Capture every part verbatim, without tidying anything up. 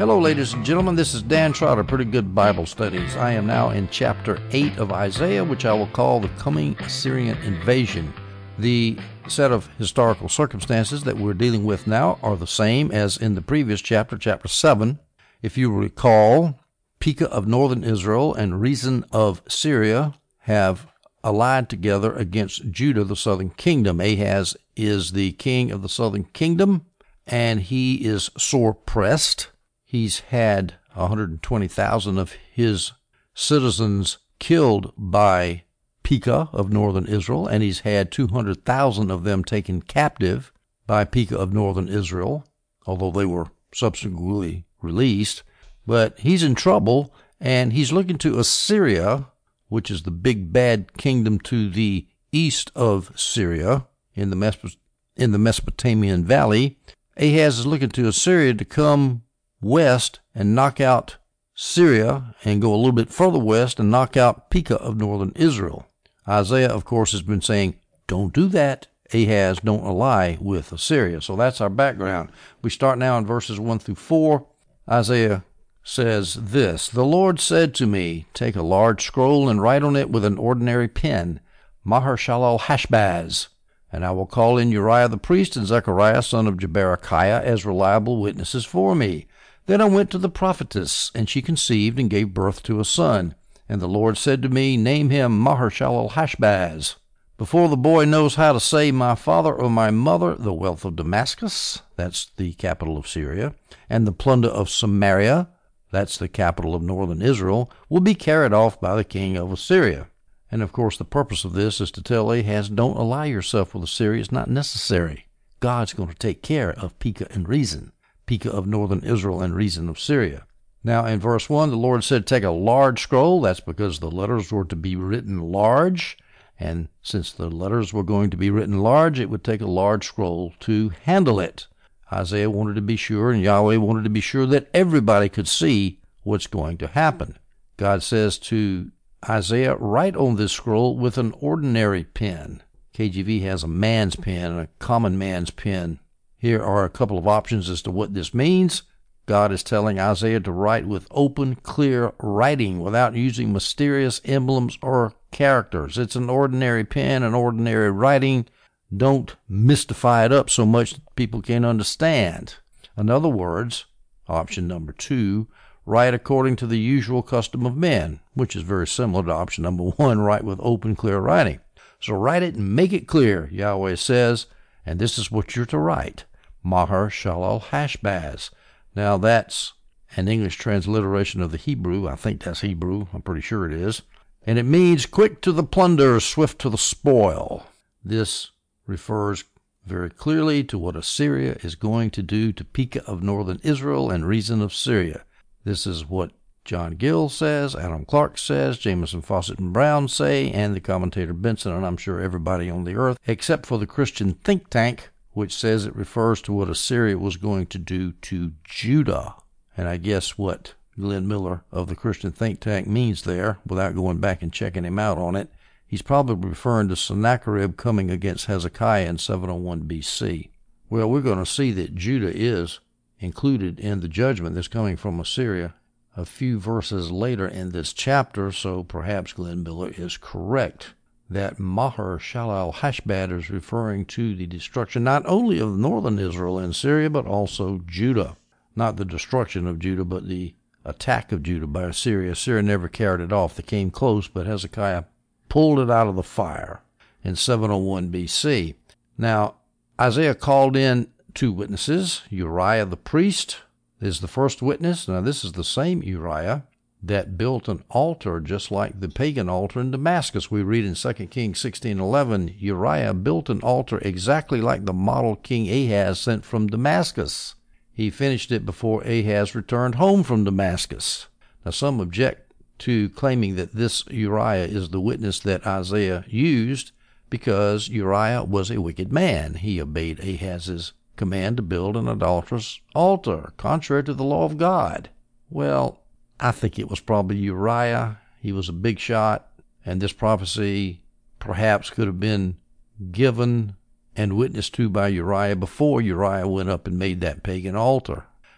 Hello, ladies and gentlemen. This is Dan Trotter, Pretty Good Bible Studies. I am now in chapter eight of Isaiah, which I will call the coming Assyrian invasion. The set of historical circumstances that we're dealing with now are the same as in the previous chapter, chapter seven. If you recall, Pekah of northern Israel and Rezin of Syria have allied together against Judah, the southern kingdom. Ahaz is the king of the southern kingdom, and he is sore pressed. He's had one hundred twenty thousand of his citizens killed by Pekah of northern Israel, and he's had two hundred thousand of them taken captive by Pekah of northern Israel, although they were subsequently released. But he's in trouble, and he's looking to Assyria, which is the big bad kingdom to the east of Syria in the Mes- in the Mesopotamian Valley. Ahaz is looking to Assyria to come west and knock out Syria and go a little bit further west and knock out Pekah of northern Israel. Isaiah, of course, has been saying, don't do that. Ahaz, don't ally with Assyria. So that's our background. We start now in verses one through four. Isaiah says this, The Lord said to me, take a large scroll and write on it with an ordinary pen, Maher-shalal-hash-baz, and I will call in Uriah the priest and Zechariah son of Jeberechiah as reliable witnesses for me. Then I went to the prophetess, and she conceived and gave birth to a son. And the Lord said to me, name him Maher-shalal-hash-baz. Before the boy knows how to say my father or my mother, the wealth of Damascus, that's the capital of Syria, and the plunder of Samaria, that's the capital of northern Israel, will be carried off by the king of Assyria. And of course the purpose of this is to tell Ahaz, don't ally yourself with Assyria. It's not necessary. God's going to take care of Pekah and Rezin. Pekah of northern Israel and Rezin of Syria. Now in verse one, the Lord said, take a large scroll. That's because the letters were to be written large. And since the letters were going to be written large, it would take a large scroll to handle it. Isaiah wanted to be sure, and Yahweh wanted to be sure that everybody could see what's going to happen. God says to Isaiah, write on this scroll with an ordinary pen. K J V has a man's pen, a common man's pen. Here are a couple of options as to what this means. God is telling Isaiah to write with open, clear writing without using mysterious emblems or characters. It's an ordinary pen, an ordinary writing. Don't mystify it up so much that people can't understand. In other words, option number two, write according to the usual custom of men, which is very similar to option number one, write with open, clear writing. So write it and make it clear, Yahweh says, and this is what you're to write. Maher-shalal-hash-baz. Now that's an English transliteration of the Hebrew. I think that's Hebrew. I'm pretty sure it is. And it means quick to the plunder, swift to the spoil. This refers very clearly to what Assyria is going to do to Pekah of northern Israel and Rezin of Syria. This is what John Gill says, Adam Clark says, Jameson, Fawcett, and Brown say, and the commentator Benson, and I'm sure everybody on the earth, except for the Christian think tank, which says it refers to what Assyria was going to do to Judah. And I guess what Glenn Miller of the Christian think tank means there, without going back and checking him out on it, he's probably referring to Sennacherib coming against Hezekiah in seven oh one B C. Well, we're going to see that Judah is included in the judgment that's coming from Assyria a few verses later in this chapter, so perhaps Glenn Miller is correct that Maher-shalal-hash-baz is referring to the destruction not only of northern Israel and Syria, but also Judah. Not the destruction of Judah, but the attack of Judah by Assyria. Assyria never carried it off. They came close, but Hezekiah pulled it out of the fire in seven oh one B C. Now, Isaiah called in two witnesses. Uriah the priest is the first witness. Now, this is the same Uriah that built an altar just like the pagan altar in Damascus. We read in Second Kings sixteen eleven, Uriah built an altar exactly like the model King Ahaz sent from Damascus. He finished it before Ahaz returned home from Damascus. Now, some object to claiming that this Uriah is the witness that Isaiah used because Uriah was a wicked man. He obeyed Ahaz's command to build an idolatrous altar, contrary to the law of God. Well, I think it was probably Uriah. He was a big shot, and this prophecy perhaps could have been given and witnessed to by Uriah before Uriah went up and made that pagan altar.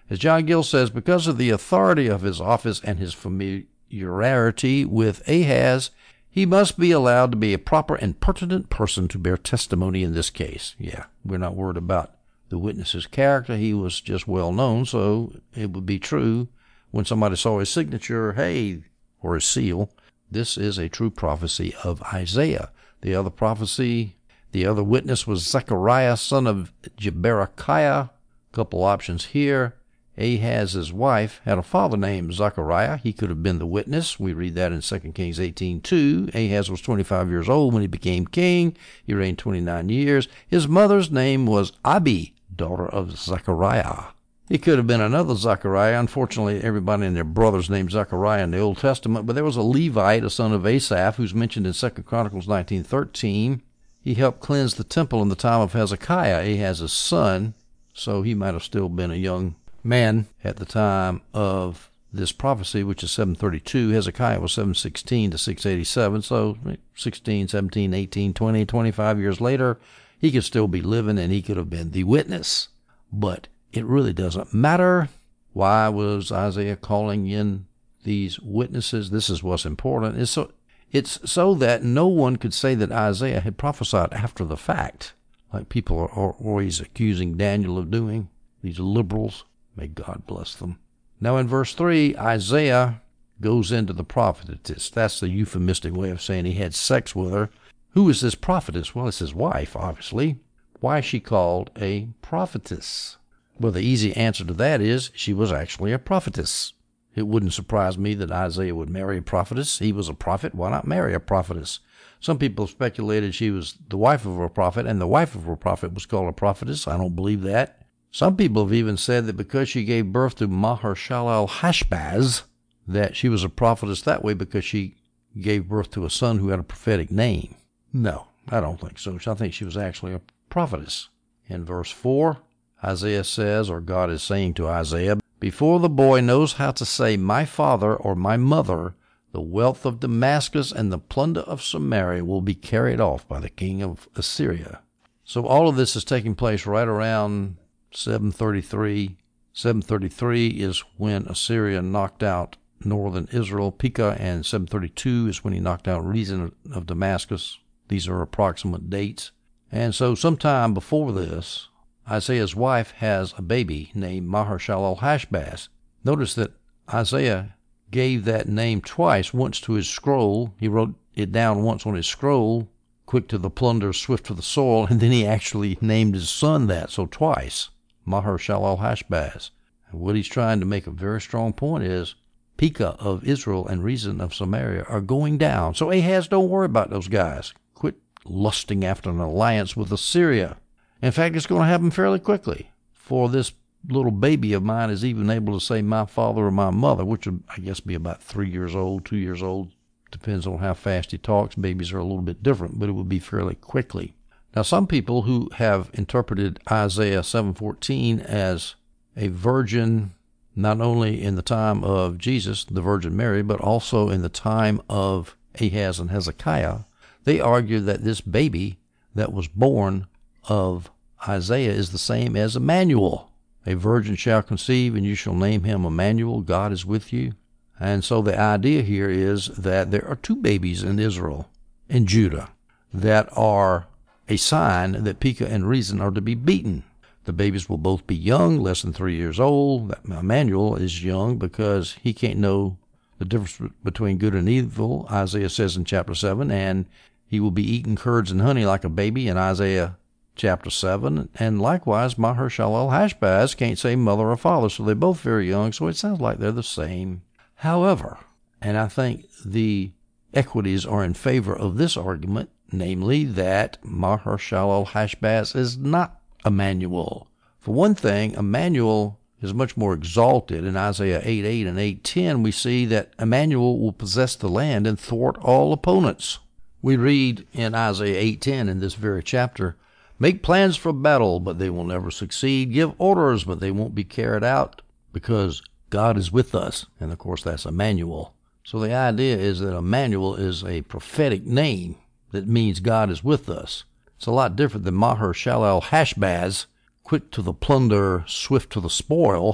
As John Gill says, because of the authority of his office and his familiarity with Ahaz, he must be allowed to be a proper and pertinent person to bear testimony in this case. Yeah, we're not worried about the witness's character. He was just well known, so it would be true when somebody saw his signature, hey, or his seal. This is a true prophecy of Isaiah. The other prophecy, the other witness was Zechariah, son of Jeberechiah. Couple options here. Ahaz's wife had a father named Zechariah. He could have been the witness. We read that in Second Kings eighteen two. Ahaz was twenty-five years old when he became king. He reigned twenty-nine years. His mother's name was Abi, daughter of Zechariah. He could have been another Zechariah. Unfortunately, everybody and their brother's named Zechariah in the Old Testament, but there was a Levite, a son of Asaph, who's mentioned in Second Chronicles nineteen thirteen. He helped cleanse the temple in the time of Hezekiah, Ahaz's son, so he might have still been a young man at the time of this prophecy, which is seven thirty-two. Hezekiah was seven sixteen to six eighty-seven, so sixteen, seventeen, eighteen, twenty, twenty-five years later, he could still be living and he could have been the witness. But it really doesn't matter. Why was Isaiah calling in these witnesses? This is what's important. It's so, it's so that no one could say that Isaiah had prophesied after the fact, like people are always accusing Daniel of doing, these liberals. May God bless them. Now in verse three, Isaiah goes into the prophetess. That's the euphemistic way of saying he had sex with her. Who is this prophetess? Well, it's his wife, obviously. Why is she called a prophetess? Well, the easy answer to that is she was actually a prophetess. It wouldn't surprise me that Isaiah would marry a prophetess. He was a prophet. Why not marry a prophetess? Some people speculated she was the wife of a prophet, and the wife of a prophet was called a prophetess. I don't believe that. Some people have even said that because she gave birth to Maher-shalal-hash-baz, that she was a prophetess that way because she gave birth to a son who had a prophetic name. No, I don't think so. I think she was actually a prophetess. In verse four, Isaiah says, or God is saying to Isaiah, before the boy knows how to say my father or my mother, the wealth of Damascus and the plunder of Samaria will be carried off by the king of Assyria. So all of this is taking place right around seven thirty-three. seven thirty-three is when Assyria knocked out northern Israel, Pekah, and seven thirty-two is when he knocked out Rezin of Damascus. These are approximate dates. And so sometime before this, Isaiah's wife has a baby named Maher-shalal-hash-baz. Notice that Isaiah gave that name twice, once to his scroll. He wrote it down once on his scroll, quick to the plunder, swift to the soil, and then he actually named his son that, so twice, Maher-shalal-hash-baz. And what he's trying to make a very strong point is Pekah of Israel and Rezin of Samaria are going down. So Ahaz, don't worry about those guys. Quit lusting after an alliance with Assyria. In fact, it's going to happen fairly quickly. For this little baby of mine is even able to say my father or my mother, which would, I guess, be about three years old, two years old. Depends on how fast he talks. Babies are a little bit different, but it would be fairly quickly. Now, some people who have interpreted Isaiah seven fourteen as a virgin, not only in the time of Jesus, the Virgin Mary, but also in the time of Ahaz and Hezekiah, they argue that this baby that was born of Isaiah is the same as Emmanuel. A virgin shall conceive, and you shall name him Emmanuel. God is with you. And so the idea here is that there are two babies in Israel and Judah that are a sign that Pekah and Rezin are to be beaten. The babies will both be young, less than three years old. Emmanuel is young because he can't know the difference between good and evil, Isaiah says in chapter seven, and he will be eating curds and honey like a baby in Isaiah chapter seven, and likewise Maher-shalal-hash-baz can't say mother or father, so they're both very young, so it sounds like they're the same. However, and I think the equities are in favor of this argument, namely that Maher-shalal-hash-baz is not Emmanuel. For one thing, Emmanuel is much more exalted. In Isaiah eight eight and eight ten, we see that Emmanuel will possess the land and thwart all opponents. We read in Isaiah eight ten in this very chapter, make plans for battle, but they will never succeed. Give orders, but they won't be carried out, because God is with us. And of course, that's Emmanuel. So the idea is that Emmanuel is a prophetic name that means God is with us. It's a lot different than Maher-shalal-hash-baz, quick to the plunder, swift to the spoil.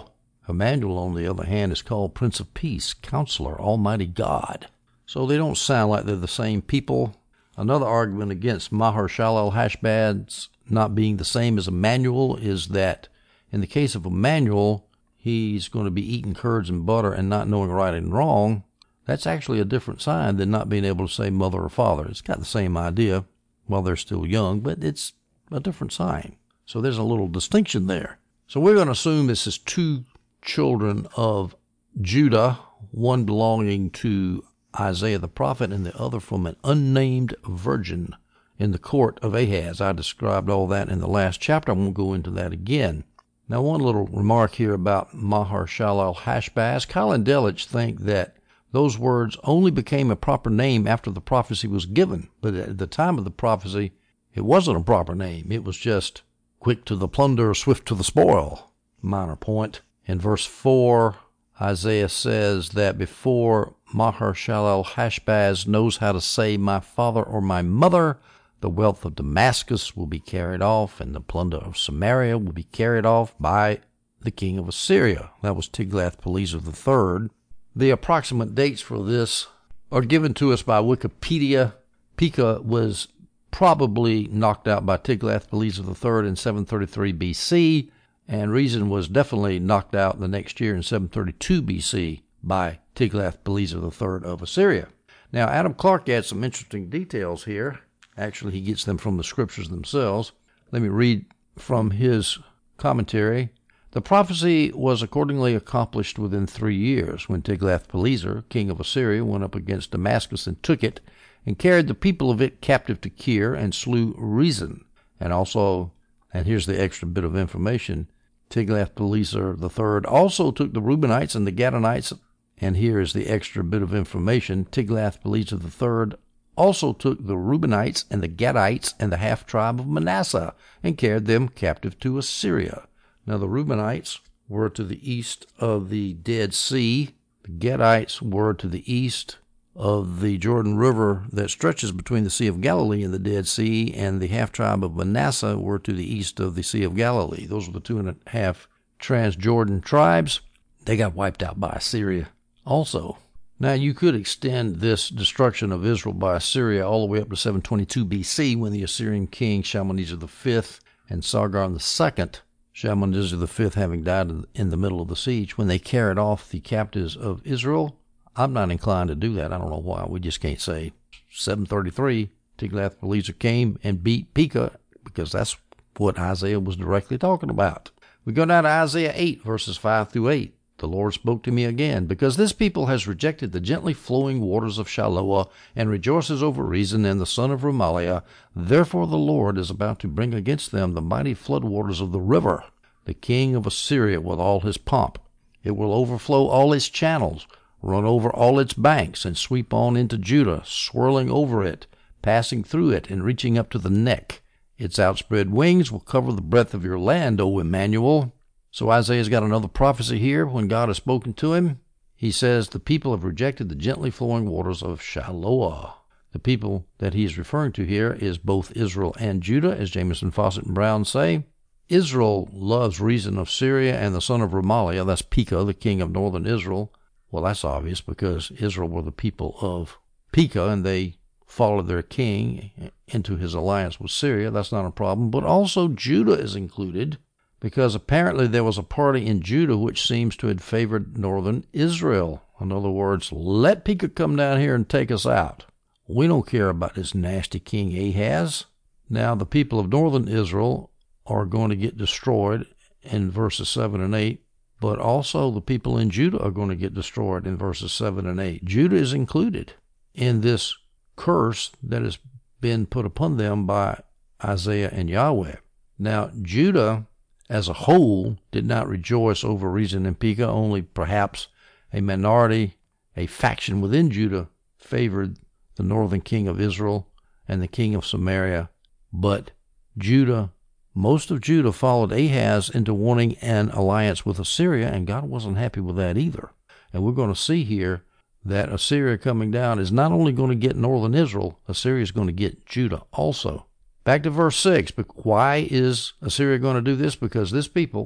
Emmanuel, on the other hand, is called Prince of Peace, Counselor, Almighty God. So they don't sound like they're the same people. Another argument against Maher-shalal-hash-baz not being the same as Emmanuel is that in the case of Emmanuel, he's going to be eating curds and butter and not knowing right and wrong. That's actually a different sign than not being able to say mother or father. It's got the same idea while they're still young, but it's a different sign. So there's a little distinction there. So we're going to assume this is two children of Judah, one belonging to Isaiah the prophet and the other from an unnamed virgin in the court of Ahaz. I described all that in the last chapter. I won't go into that again. Now, one little remark here about Maher-shalal-hash-baz. Keil and Delitzsch think that those words only became a proper name after the prophecy was given. But at the time of the prophecy, it wasn't a proper name. It was just quick to the plunder, swift to the spoil. Minor point. In verse four, Isaiah says that before Maher-shalal-hash-baz knows how to say my father or my mother, the wealth of Damascus will be carried off, and the plunder of Samaria will be carried off by the king of Assyria. That was Tiglath-Pileser the third. The approximate dates for this are given to us by Wikipedia. Pekah was probably knocked out by Tiglath-Pileser the third in seven thirty-three B C, and Rezin was definitely knocked out the next year in seven thirty-two B C by Tiglath-Pileser the third of Assyria. Now, Adam Clarke adds some interesting details here. Actually, he gets them from the scriptures themselves. Let me read from his commentary. The prophecy was accordingly accomplished within three years, when Tiglath-Pileser, king of Assyria, went up against Damascus and took it, and carried the people of it captive to Kir, and slew Rezin. And also, and here's the extra bit of information, Tiglath-Pileser the third also took the Reubenites and the Gadites, and here is the extra bit of information, Tiglath-Pileser the third also took the Reubenites and the Gadites and the half-tribe of Manasseh, and carried them captive to Assyria. Now the Reubenites were to the east of the Dead Sea. The Gadites were to the east of the Jordan River that stretches between the Sea of Galilee and the Dead Sea, and the half-tribe of Manasseh were to the east of the Sea of Galilee. Those were the two and a half Transjordan tribes. They got wiped out by Assyria also. Now, you could extend this destruction of Israel by Assyria all the way up to seven twenty-two B C, when the Assyrian king Shalmaneser the fifth and Sargon the second, Shalmaneser the fifth having died in the middle of the siege, when they carried off the captives of Israel. I'm not inclined to do that. I don't know why. We just can't say. seven thirty-three, Tiglath-Pileser came and beat Pekah, because that's what Isaiah was directly talking about. We go down to Isaiah eight, verses five through eight. The Lord spoke to me again, because this people has rejected the gently flowing waters of Shiloah, and rejoices over Rezin and the son of Remaliah. Therefore the Lord is about to bring against them the mighty floodwaters of the river, the king of Assyria with all his pomp. It will overflow all its channels, run over all its banks, and sweep on into Judah, swirling over it, passing through it, and reaching up to the neck. Its outspread wings will cover the breadth of your land, O Emmanuel. So Isaiah's got another prophecy here when God has spoken to him. He says the people have rejected the gently flowing waters of Shiloah. The people that he is referring to here is both Israel and Judah, as Jamieson, Fawcett, and Brown say. Israel loves Rezin of Syria and the son of Remaliah, that's Pekah, the king of northern Israel. Well, that's obvious, because Israel were the people of Pekah, and they followed their king into his alliance with Syria. That's not a problem. But also Judah is included, because apparently there was a party in Judah which seems to have favored northern Israel. In other words, let Pekah come down here and take us out. We don't care about this nasty king Ahaz. Now, the people of northern Israel are going to get destroyed in verses seven and eight, but also the people in Judah are going to get destroyed in verses seven and eight. Judah is included in this curse that has been put upon them by Isaiah and Yahweh. Now, Judah as a whole did not rejoice over Rezin and Pekah. Only perhaps a minority, a faction within Judah, favored the northern king of Israel and the king of Samaria. But Judah, most of Judah followed Ahaz into wanting an alliance with Assyria, and God wasn't happy with that either. And we're going to see here that Assyria coming down is not only going to get northern Israel, Assyria is going to get Judah also. Back to verse six. But why is Assyria going to do this? Because this people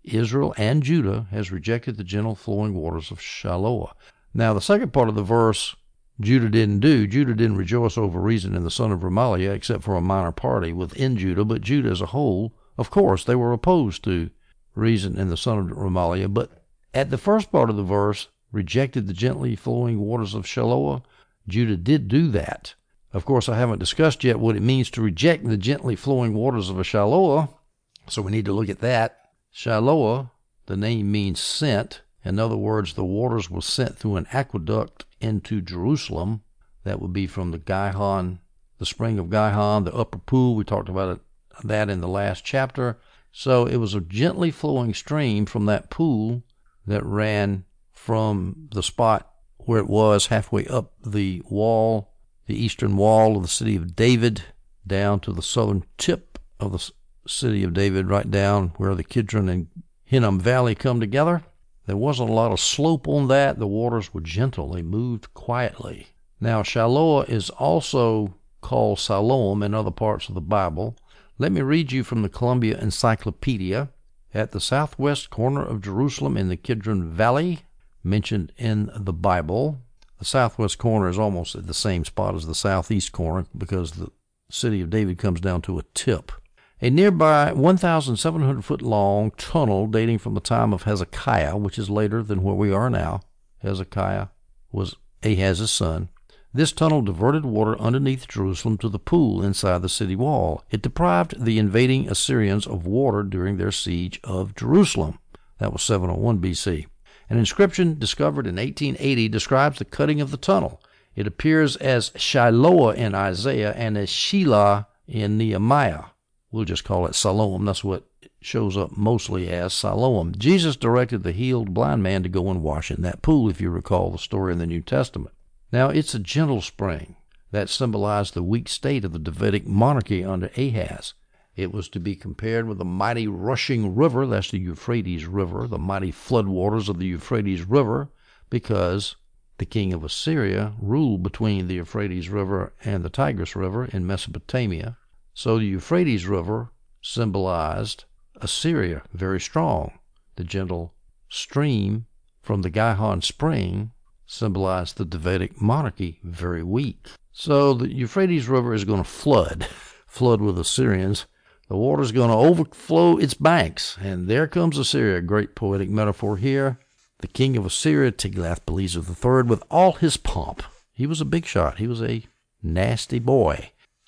Israel and Judah has rejected the gentle flowing waters of Shiloah. Now, the second part of the verse, Judah didn't do. Judah didn't rejoice over Rezin and the son of Remaliah, except for a minor party within Judah, but Judah as a whole, of course, they were opposed to Rezin and the son of Remaliah. But at the first part of the verse, rejected the gently flowing waters of Shiloah, Judah did do that. Of course, I haven't discussed yet what it means to reject the gently flowing waters of a Shiloah, so we need to look at that. Shiloah, the name means sent. In other words, the waters were sent through an aqueduct into Jerusalem. That would be from the Gihon, the spring of Gihon, the upper pool. We talked about it, that in the last chapter. So it was a gently flowing stream from that pool that ran from the spot where it was halfway up the wall, the eastern wall of the city of David, down to the southern tip of the city of David, right down where the Kidron and Hinnom Valley come together. There wasn't a lot of slope on that. The waters were gentle. They moved quietly. Now, Shiloah is also called Siloam in other parts of the Bible. Let me read you from the Columbia Encyclopedia. At the southwest corner of Jerusalem in the Kidron Valley, mentioned in the Bible. The southwest corner is almost at the same spot as the southeast corner because the city of David comes down to a tip. A nearby one thousand seven hundred foot long tunnel dating from the time of Hezekiah, which is later than where we are now. Hezekiah was Ahaz's son. This tunnel diverted water underneath Jerusalem to the pool inside the city wall. It deprived the invading Assyrians of water during their siege of Jerusalem. That was seven oh one B C. An inscription discovered in eighteen eighty describes the cutting of the tunnel. It appears as Shiloah in Isaiah and as Shelah in Nehemiah. We'll just call it Siloam. That's what it shows up mostly as, Siloam. Jesus directed the healed blind man to go and wash in that pool, if you recall the story in the New Testament. Now, it's a gentle spring that symbolized the weak state of the Davidic monarchy under Ahaz. It was to be compared with the mighty rushing river, that's the Euphrates River, the mighty floodwaters of the Euphrates River, because the king of Assyria ruled between the Euphrates River and the Tigris River in Mesopotamia. So the Euphrates River symbolized Assyria, very strong. The gentle stream from the Gihon spring symbolized the Davidic monarchy, very weak. So the Euphrates River is going to flood, flood with Assyrians. The water is going to overflow its banks, and there comes Assyria, great poetic metaphor here. The king of Assyria, Tiglath-Pileser the third, with all his pomp. He was a big shot. He was a nasty boy.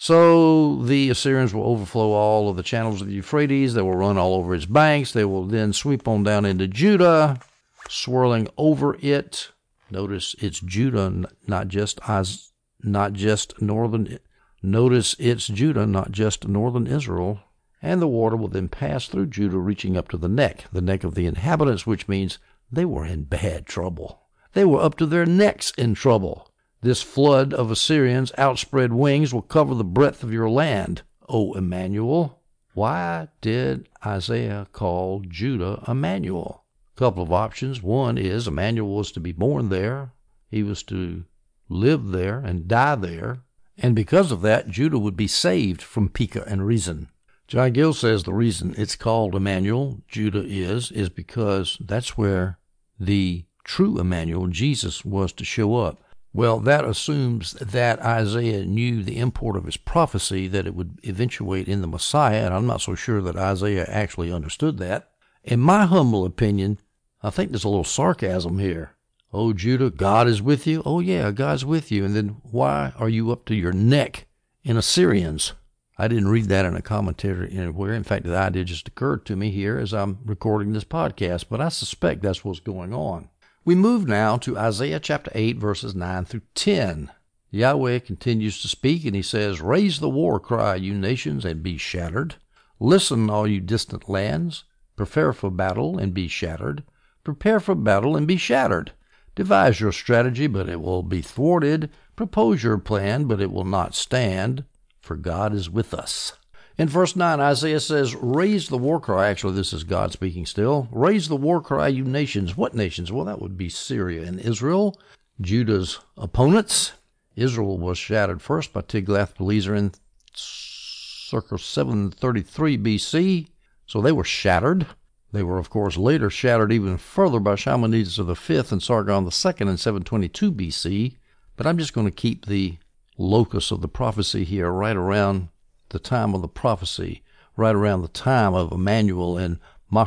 So the Assyrians will overflow all of the channels of the Euphrates. They will run all over its banks. They will then sweep on down into Judah, swirling over it. Notice it's Judah, not just as, not just northern. Notice it's Judah, not just northern Israel. And the water will then pass through Judah, reaching up to the neck, the neck of the inhabitants, which means they were in bad trouble. They were up to their necks in trouble. This flood of Assyrians' outspread wings will cover the breadth of your land, O Emmanuel. Why did Isaiah call Judah Emmanuel? A couple of options. One is Emmanuel was to be born there. He was to live there and die there. And because of that, Judah would be saved from Pekah and Rezin. John Gill says the reason it's called Emmanuel, Judah is, is because that's where the true Emmanuel, Jesus, was to show up. Well, that assumes that Isaiah knew the import of his prophecy, that it would eventuate in the Messiah, and I'm not so sure that Isaiah actually understood that. In my humble opinion, I think there's a little sarcasm here. Oh, Judah, God is with you? Oh, yeah, God's with you. And then why are you up to your neck in Assyrians? I didn't read that in a commentary anywhere. In fact, the idea just occurred to me here as I'm recording this podcast, but I suspect that's what's going on. We move now to Isaiah chapter eight, verses nine through ten. Yahweh continues to speak, and he says, "Raise the war cry, you nations, and be shattered. Listen, all you distant lands. Prepare for battle, and be shattered. Prepare for battle, and be shattered. Devise your strategy, but it will be thwarted. Propose your plan, but it will not stand, for God is with us." In verse nine, Isaiah says, raise the war cry. Actually, this is God speaking still. Raise the war cry, you nations. What nations? Well, that would be Syria and Israel, Judah's opponents. Israel was shattered first by Tiglath-Pileser in circa seven thirty-three B C, so they were shattered. They were, of course, later shattered even further by Shalmaneser the fifth and Sargon the second in seven twenty-two B C, but I'm just going to keep the locus of the prophecy here right around the time of the prophecy, right around the time of Emmanuel and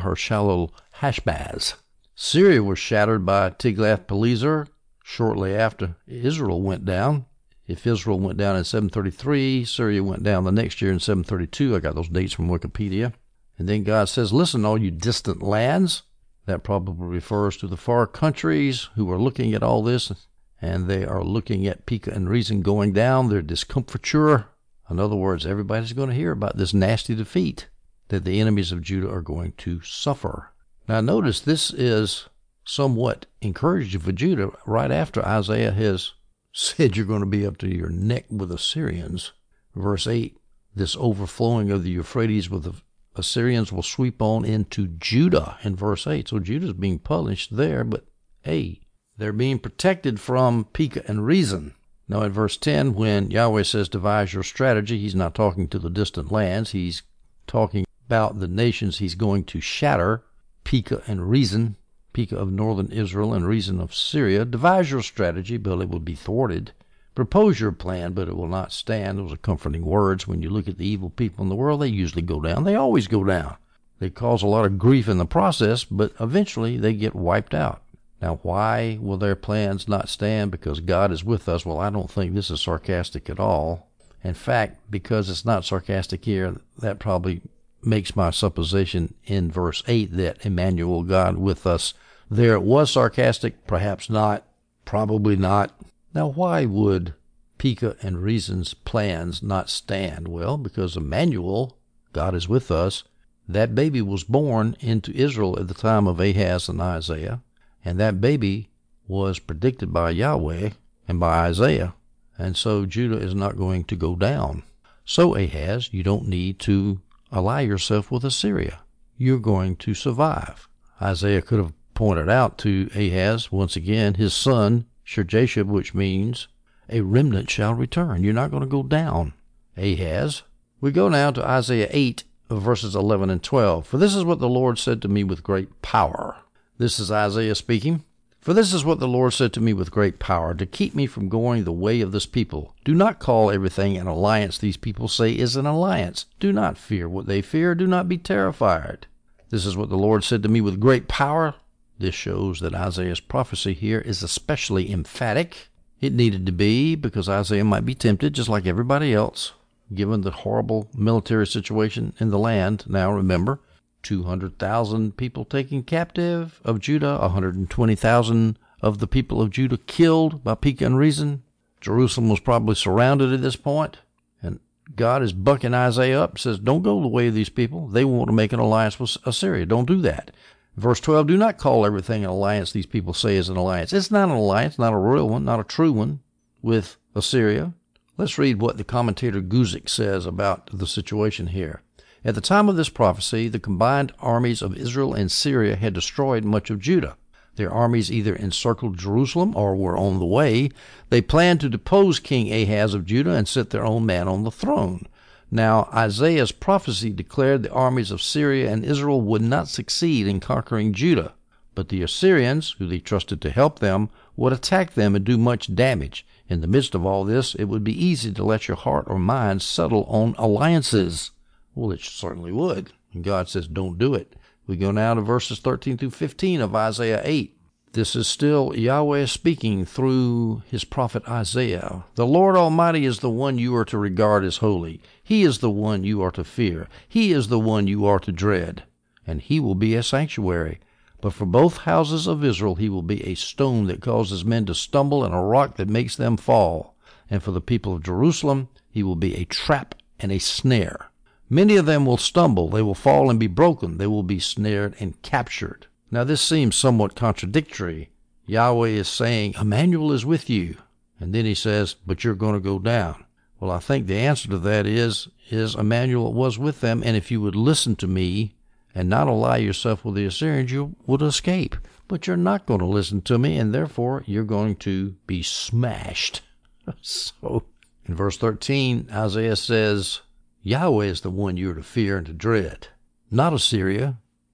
Maher-shalal-hash-baz. Syria was shattered by Tiglath-Pileser shortly after Israel went down. If Israel went down in seven thirty-three, Syria went down the next year in seven thirty-two. I got those dates from Wikipedia. And then God says, listen, all you distant lands. That probably refers to the far countries who are looking at all this, and they are looking at Pekah and Rezin going down, their discomfiture. In other words, everybody's going to hear about this nasty defeat that the enemies of Judah are going to suffer. Now notice this is somewhat encouraging for Judah right after Isaiah has said you're going to be up to your neck with Assyrians. Verse eight, this overflowing of the Euphrates with the Assyrians will sweep on into Judah in verse eight. So Judah's being punished there, but hey, they're being protected from Pekah and Rezin. Now in verse ten, when Yahweh says devise your strategy, he's not talking to the distant lands. He's talking about the nations he's going to shatter, Pekah and Rezin, Pekah of northern Israel and Rezin of Syria. Devise your strategy, but it will be thwarted. Propose your plan, but it will not stand. Those are comforting words. When you look at the evil people in the world, they usually go down. They always go down. They cause a lot of grief in the process, but eventually they get wiped out. Now, why will their plans not stand? Because God is with us. Well, I don't think this is sarcastic at all. In fact, because it's not sarcastic here, that probably makes my supposition in verse eight that Emmanuel, God with us, there it was sarcastic, perhaps not, probably not. Now, why would Pekah and Rezin's plans not stand? Well, because Emmanuel, God is with us, that baby was born into Israel at the time of Ahaz and Isaiah, and that baby was predicted by Yahweh and by Isaiah, and so Judah is not going to go down. So, Ahaz, you don't need to ally yourself with Assyria. You're going to survive. Isaiah could have pointed out to Ahaz, once again, his son, Shir-Jashub, which means a remnant shall return. You're not going to go down, Ahaz. We go now to Isaiah eight, verses eleven and twelve. For this is what the Lord said to me with great power. This is Isaiah speaking. For this is what the Lord said to me with great power, to keep me from going the way of this people. Do not call everything an alliance these people say is an alliance. Do not fear what they fear. Do not be terrified. This is what the Lord said to me with great power. This shows that Isaiah's prophecy here is especially emphatic. It needed to be, because Isaiah might be tempted, just like everybody else, given the horrible military situation in the land. Now remember, two hundred thousand people taken captive of Judah, one hundred twenty thousand of the people of Judah killed by Pekah and Rezin. Jerusalem was probably surrounded at this point, and God is bucking Isaiah up, says, don't go the way of these people. They want to make an alliance with Assyria. Don't do that. Verse twelve, do not call everything an alliance these people say is an alliance. It's not an alliance, not a real one, not a true one with Assyria. Let's read what the commentator Guzik says about the situation here. At the time of this prophecy, the combined armies of Israel and Syria had destroyed much of Judah. Their armies either encircled Jerusalem or were on the way. They planned to depose King Ahaz of Judah and set their own man on the throne. Now, Isaiah's prophecy declared the armies of Syria and Israel would not succeed in conquering Judah, but the Assyrians, who they trusted to help them, would attack them and do much damage. In the midst of all this, it would be easy to let your heart or mind settle on alliances. Well, it certainly would. And God says, don't do it. We go now to verses thirteen through fifteen of Isaiah eight. This is still Yahweh speaking through his prophet Isaiah. The Lord Almighty is the one you are to regard as holy. He is the one you are to fear. He is the one you are to dread. And he will be a sanctuary. But for both houses of Israel he will be a stone that causes men to stumble and a rock that makes them fall. And for the people of Jerusalem he will be a trap and a snare. Many of them will stumble. They will fall and be broken. They will be snared and captured. Now this seems somewhat contradictory. Yahweh is saying, Emmanuel is with you. And then he says, but you're going to go down. Well, I think the answer to that is, is Emmanuel was with them, and if you would listen to me and not ally yourself with the Assyrians, you would escape. But you're not going to listen to me, and therefore you're going to be smashed. So, in verse thirteen, Isaiah says, Yahweh is the one you're to fear and to dread, not Assyria.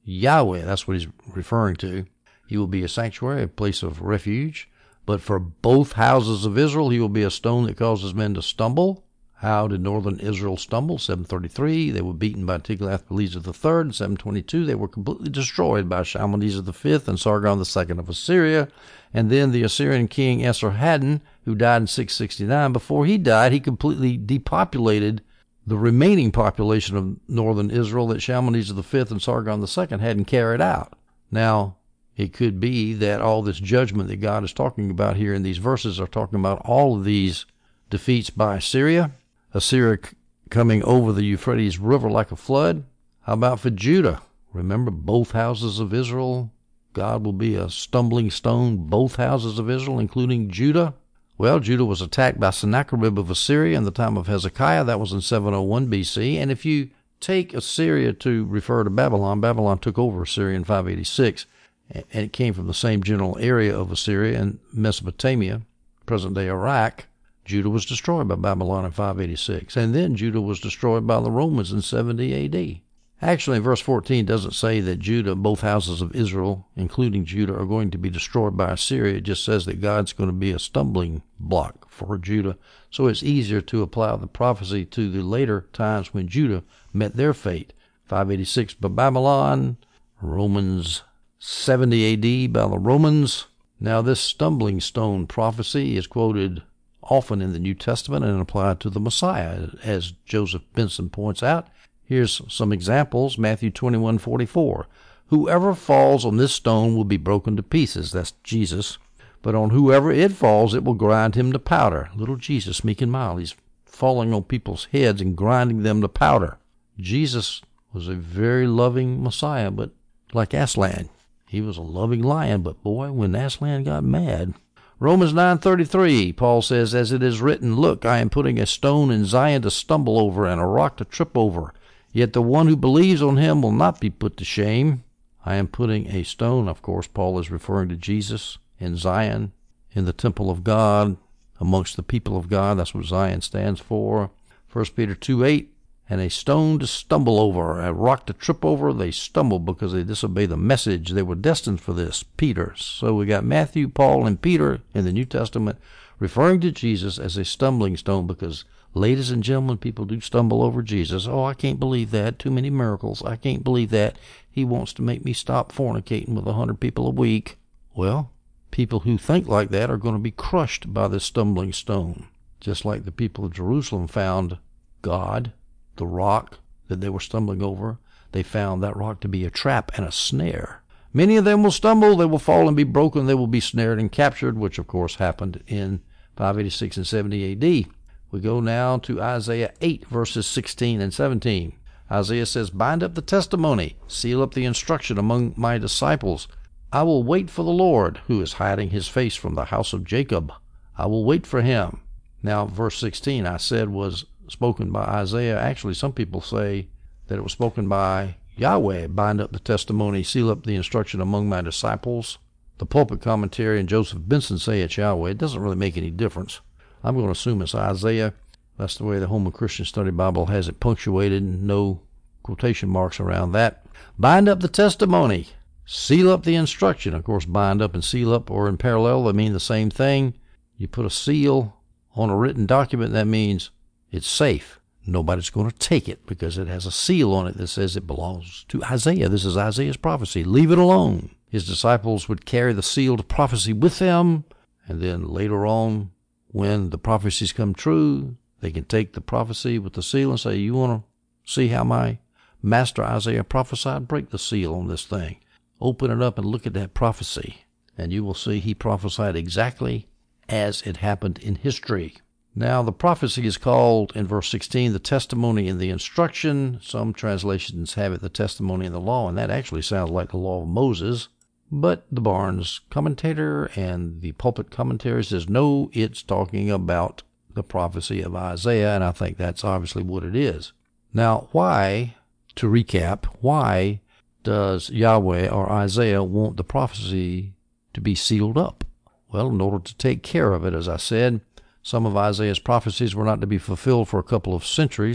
Yahweh. That's what he's referring to. He will be a sanctuary, a place of refuge. But for both houses of Israel, he will be a stone that causes men to stumble. How did northern Israel stumble? seven thirty-three, they were beaten by Tiglath-Pileser the third. seven twenty-two, they were completely destroyed by Shalmaneser the fifth and Sargon the second of Assyria. And then the Assyrian king Esarhaddon, who died in six sixty-nine, before he died, he completely depopulated the remaining population of northern Israel that Shalmaneser the fifth and Sargon the second hadn't carried out. Now, it could be that all this judgment that God is talking about here in these verses are talking about all of these defeats by Assyria. Assyria coming over the Euphrates River like a flood. How about for Judah? Remember, both houses of Israel, God will be a stumbling stone, both houses of Israel, including Judah. Well, Judah was attacked by Sennacherib of Assyria in the time of Hezekiah. That was in seven oh one B C. And if you take Assyria to refer to Babylon, Babylon took over Assyria in five eighty-six, and it came from the same general area of Assyria and Mesopotamia, present-day Iraq. Judah was destroyed by Babylon in five eighty-six, and then Judah was destroyed by the Romans in seventy A D. Actually, verse fourteen doesn't say that Judah, both houses of Israel, including Judah, are going to be destroyed by Assyria. It just says that God's going to be a stumbling block for Judah. So it's easier to apply the prophecy to the later times when Judah met their fate. five eighty-six by Babylon, Romans seventy A D by the Romans. Now, this stumbling stone prophecy is quoted often in the New Testament and applied to the Messiah, as Joseph Benson points out. Here's some examples. Matthew twenty-one forty-four. Whoever falls on this stone will be broken to pieces. That's Jesus. But on whoever it falls, it will grind him to powder. Little Jesus, meek and mild. He's falling on people's heads and grinding them to powder. Jesus was a very loving Messiah, but like Aslan. He was a loving lion, but boy, when Aslan got mad. Romans nine thirty-three, Paul says, as it is written, look, I am putting a stone in Zion to stumble over and a rock to trip over. Yet the one who believes on him will not be put to shame. I am putting a stone, of course, Paul is referring to Jesus, in Zion, in the temple of God, amongst the people of God. That's what Zion stands for. First Peter two eight, and a stone to stumble over, a rock to trip over. They stumbled because they disobeyed the message. They were destined for this, Peter. So we got Matthew, Paul, and Peter in the New Testament referring to Jesus as a stumbling stone because, ladies and gentlemen, people do stumble over Jesus. Oh, I can't believe that. Too many miracles. I can't believe that. He wants to make me stop fornicating with a hundred people a week. Well, people who think like that are going to be crushed by this stumbling stone, just like the people of Jerusalem found God, the rock that they were stumbling over. They found that rock to be a trap and a snare. Many of them will stumble, they will fall and be broken, they will be snared and captured, which of course happened in five eighty-six and seventy A D. We go now to Isaiah eight, verses sixteen and seventeen. Isaiah says, bind up the testimony, seal up the instruction among my disciples. I will wait for the Lord, who is hiding his face from the house of Jacob. I will wait for him. Now, verse sixteen, I said, was spoken by Isaiah. Actually, some people say that it was spoken by Yahweh. Bind up the testimony, seal up the instruction among my disciples. The Pulpit Commentary and Joseph Benson say it's Yahweh. It doesn't really make any difference. I'm going to assume it's Isaiah. That's the way the Holman Christian Study Bible has it punctuated, no quotation marks around that. Bind up the testimony, seal up the instruction. Of course, bind up and seal up are in parallel. They mean the same thing. You put a seal on a written document, that means it's safe. Nobody's going to take it because it has a seal on it that says it belongs to Isaiah. This is Isaiah's prophecy. Leave it alone. His disciples would carry the sealed prophecy with them, and then later on, when the prophecies come true, they can take the prophecy with the seal and say, you want to see how my master Isaiah prophesied? Break the seal on this thing. Open it up and look at that prophecy, and you will see he prophesied exactly as it happened in history. Now, the prophecy is called, in verse sixteen, the testimony and the instruction. Some translations have it the testimony and the law, and that actually sounds like the law of Moses. But the Barnes commentator and the Pulpit Commentary says, no, it's talking about the prophecy of Isaiah, and I think that's obviously what it is. Now, why, to recap, why does Yahweh or Isaiah want the prophecy to be sealed up? Well, in order to take care of it, as I said. Some of Isaiah's prophecies were not to be fulfilled for a couple of centuries,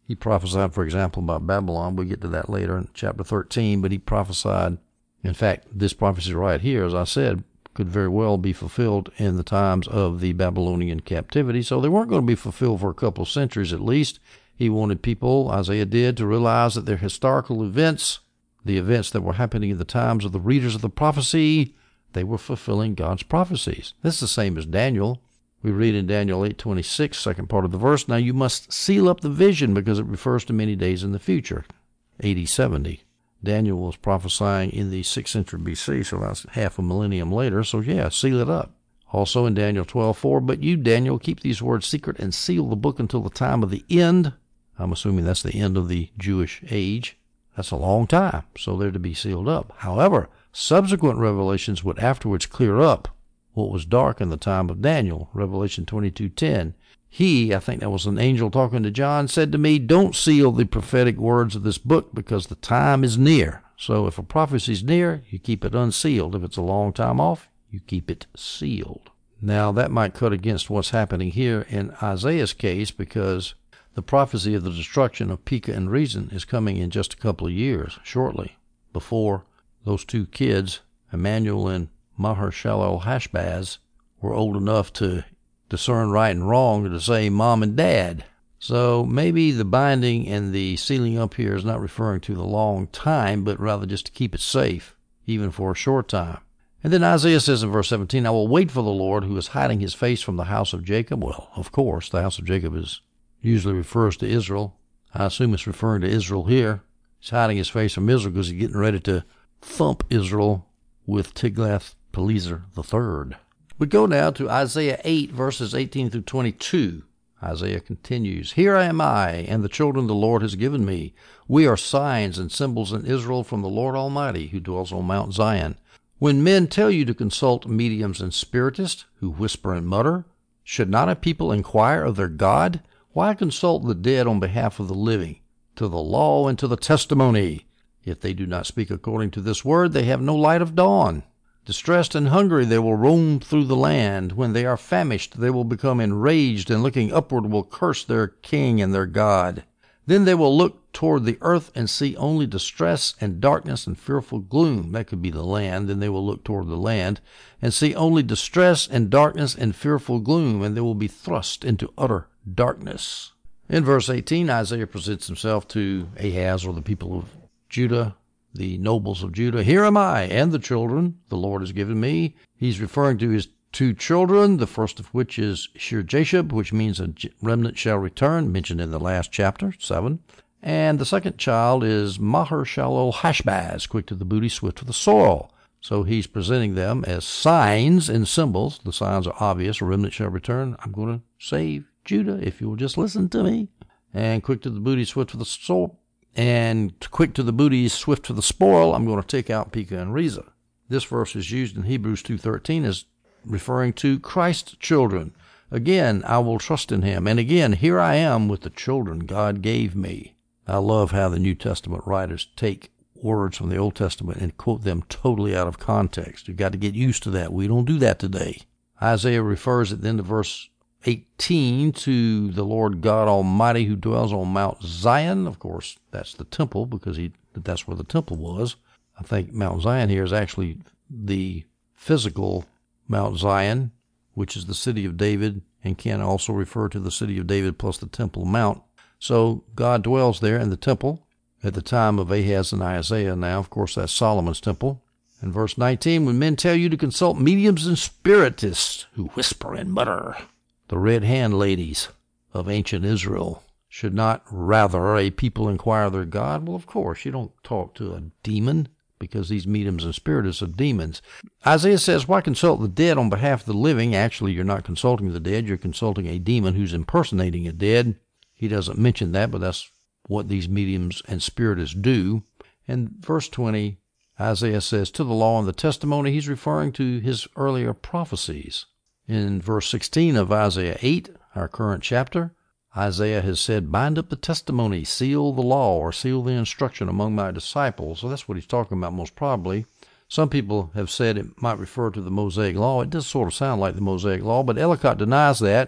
He prophesied, for example, about Babylon. We'll get to that later in chapter thirteen, but he prophesied, in fact, this prophecy right here, as I said, could very well be fulfilled in the times of the Babylonian captivity. So they weren't going to be fulfilled for a couple of centuries at least. He wanted people, Isaiah did, to realize that their historical events, the events that were happening in the times of the readers of the prophecy, they were fulfilling God's prophecies. This is the same as Daniel. We read in Daniel eight twenty-six, second part of the verse, now you must seal up the vision because it refers to many days in the future, A D seventy. Daniel was prophesying in the sixth century B C, so that's half a millennium later. So yeah, seal it up. Also in Daniel twelve four, but you, Daniel, keep these words secret and seal the book until the time of the end. I'm assuming that's the end of the Jewish age. That's a long time, so they're to be sealed up. However, subsequent revelations would afterwards clear up what was dark in the time of Daniel. Revelation twenty-two ten. He, I think that was an angel talking to John, said to me, don't seal the prophetic words of this book because the time is near. So if a prophecy is near, you keep it unsealed. If it's a long time off, you keep it sealed. Now, that might cut against what's happening here in Isaiah's case because the prophecy of the destruction of Pekah and Rezin is coming in just a couple of years, shortly, before those two kids, Emmanuel and Maher-shalal-Hashbaz, were old enough to discern right and wrong to say mom and dad. So maybe the binding and the sealing up here is not referring to the long time, but rather just to keep it safe, even for a short time. And then Isaiah says in verse seventeen, I will wait for the Lord who is hiding his face from the house of Jacob. Well, of course, the house of Jacob is usually refers to Israel. I assume it's referring to Israel here. He's hiding his face from Israel because he's getting ready to thump Israel with Tiglath-Pileser the third. We go now to Isaiah eight, verses eighteen through twenty-two. Isaiah continues, Here am I, and the children the Lord has given me. We are signs and symbols in Israel from the Lord Almighty, who dwells on Mount Zion. When men tell you to consult mediums and spiritists, who whisper and mutter, should not a people inquire of their God? Why consult the dead on behalf of the living? To the law and to the testimony. If they do not speak according to this word, they have no light of dawn. Distressed and hungry, they will roam through the land. When they are famished, they will become enraged, and looking upward will curse their king and their God. Then they will look toward the earth and see only distress and darkness and fearful gloom. That could be the land. Then they will look toward the land and see only distress and darkness and fearful gloom, and they will be thrust into utter darkness. In verse eighteen, Isaiah presents himself to Ahaz, or the people of Judah, the nobles of Judah. Here am I, and the children the Lord has given me. He's referring to his two children, the first of which is Shear-Jashub, which means a remnant shall return, mentioned in the last chapter, seven. And the second child is Maher-shalal-Hashbaz, quick to the booty, swift to the soil. So he's presenting them as signs and symbols. The signs are obvious. A remnant shall return. I'm going to save Judah if you'll just listen to me. And quick to the booty, swift to the soil. And quick to the booty, swift to the spoil, I'm going to take out Pekah and Rezin. This verse is used in Hebrews two thirteen as referring to Christ's children. Again, I will trust in him. And again, here I am with the children God gave me. I love how the New Testament writers take words from the Old Testament and quote them totally out of context. You've got to get used to that. We don't do that today. Isaiah refers at the end of verse eighteen to the Lord God Almighty who dwells on Mount Zion. Of course, that's the temple because he that's where the temple was. I think Mount Zion here is actually the physical Mount Zion, which is the city of David, and can also refer to the city of David plus the Temple Mount. So God dwells there in the temple at the time of Ahaz and Isaiah. Now, of course, that's Solomon's temple. In verse nineteen, when men tell you to consult mediums and spiritists who whisper and mutter, the red hand ladies of ancient Israel, should not rather a people inquire their God? Well, of course, you don't talk to a demon because these mediums and spiritists are demons. Isaiah says, why consult the dead on behalf of the living? Actually, you're not consulting the dead. You're consulting a demon who's impersonating a dead. He doesn't mention that, but that's what these mediums and spiritists do. And verse twenty, Isaiah says, to the law and the testimony, he's referring to his earlier prophecies. In verse sixteen of Isaiah eight, our current chapter, Isaiah has said, bind up the testimony, seal the law, or seal the instruction among my disciples. So that's what he's talking about most probably. Some people have said it might refer to the Mosaic law. It does sort of sound like the Mosaic law, but Ellicott denies that,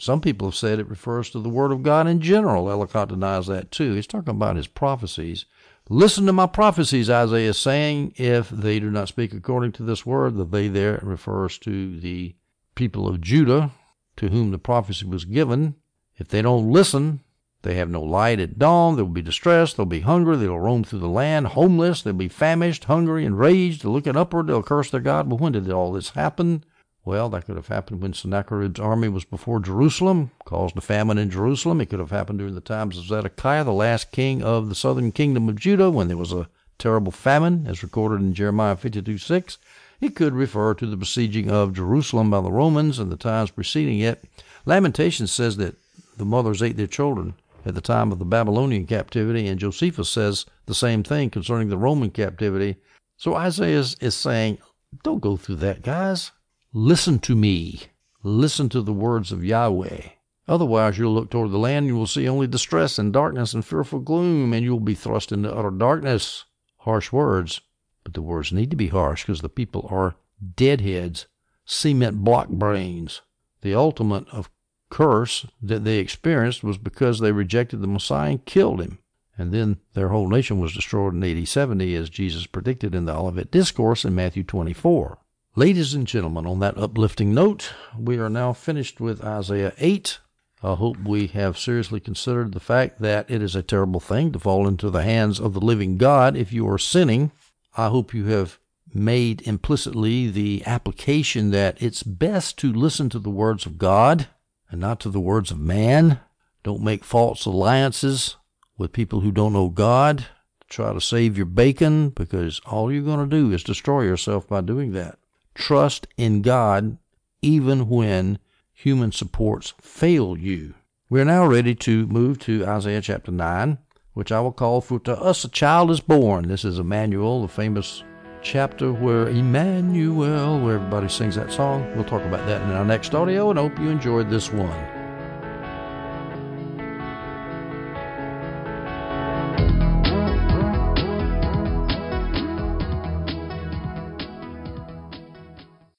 Some people have said it refers to the Word of God in general. Ellicott denies that too. He's talking about his prophecies. Listen to my prophecies, Isaiah is saying. If they do not speak according to this word, the they there refers to the people of Judah, to whom the prophecy was given. If they don't listen, they have no light at dawn. They'll be distressed. They'll be hungry. They'll roam through the land, homeless. They'll be famished, hungry, enraged. They'll look upward. They'll curse their God. But when did all this happen? Well, that could have happened when Sennacherib's army was before Jerusalem, caused a famine in Jerusalem. It could have happened during the times of Zedekiah, the last king of the southern kingdom of Judah, when there was a terrible famine, as recorded in Jeremiah fifty-two six. It could refer to the besieging of Jerusalem by the Romans and the times preceding it. Lamentations says that the mothers ate their children at the time of the Babylonian captivity, and Josephus says the same thing concerning the Roman captivity. So Isaiah is, is saying, don't go through that, guys. Listen to me. Listen to the words of Yahweh. Otherwise, you'll look toward the land, and you will see only distress and darkness and fearful gloom, and you'll be thrust into utter darkness. Harsh words, but the words need to be harsh because the people are deadheads, cement block brains. The ultimate of curse that they experienced was because they rejected the Messiah and killed him. And then their whole nation was destroyed in A D seventy, as Jesus predicted in the Olivet Discourse in Matthew twenty-four. Ladies and gentlemen, on that uplifting note, we are now finished with Isaiah eight. I hope we have seriously considered the fact that it is a terrible thing to fall into the hands of the living God if you are sinning. I hope you have made implicitly the application that it's best to listen to the words of God and not to the words of man. Don't make false alliances with people who don't know God to try to save your bacon, because all you're going to do is destroy yourself by doing that. Trust in God even when human supports fail you. We're now ready to move to Isaiah chapter nine, which I will call For to Us a Child is Born. This is Emmanuel, the famous chapter where Emmanuel, where everybody sings that song. We'll talk about that in our next audio, and I hope you enjoyed this one.